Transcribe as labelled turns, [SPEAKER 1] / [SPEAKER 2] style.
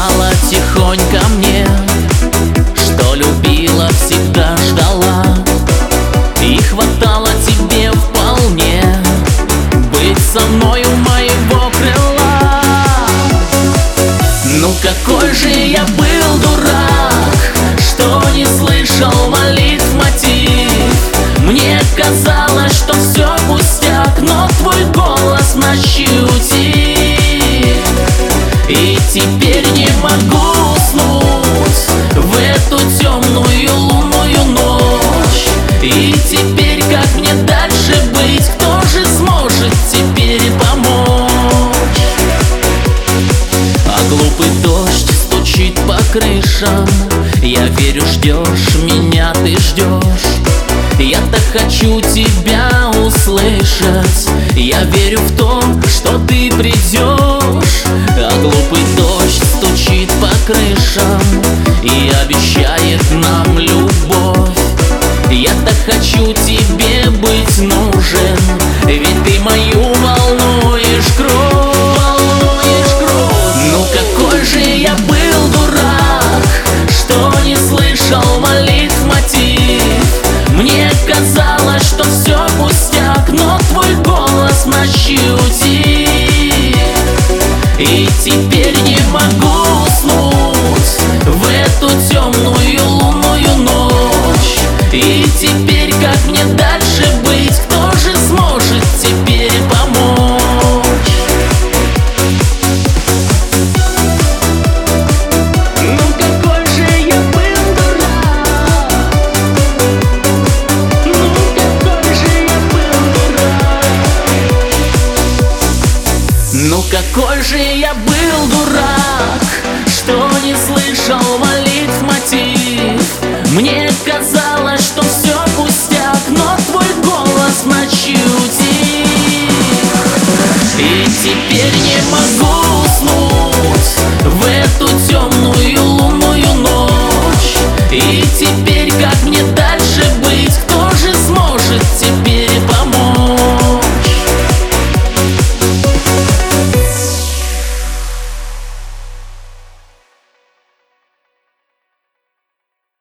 [SPEAKER 1] сказала тихонько мне, что любила, всегда ждала, и хватало тебе вполне быть со мною моего крыла. Ну какой же я был дурак, что не слышал молитв мотив. Мне казалось, что все пустяк, но твой голос в ночи утих. И теперь не могу уснуть в эту темную лунную ночь. И теперь как мне дальше быть? Кто же сможет теперь помочь? А глупый дождь стучит по крышам. Я верю, ждешь меня, ты ждешь. Я так хочу тебя услышать. Я верю в то, что ты придешь. А глупый дождь стучит по крышам и обещает нам любовь. Я так хочу тебе быть нужен, ведь ты мою волнуешь кровь, волнуешь кровь. Ну какой же я был дурак, что не слышал молитв мотив. Мне казалось, что все пустяк, но твой голос в ночи утих. И теперь не могу уснуть в эту темную лунную ночь. И теперь как мне дальше быть? Кто же сможет теперь помочь? Ну какой же я был дурак, ну какой же я был дурак. Ну какой же я был дурак, что не слышал молитв мотив. Мне казалось, что все пустяк, но твой голос в ночи утих. И теперь не могу уснуть в эту темную лунную ночь. И теперь как мне дальше быть?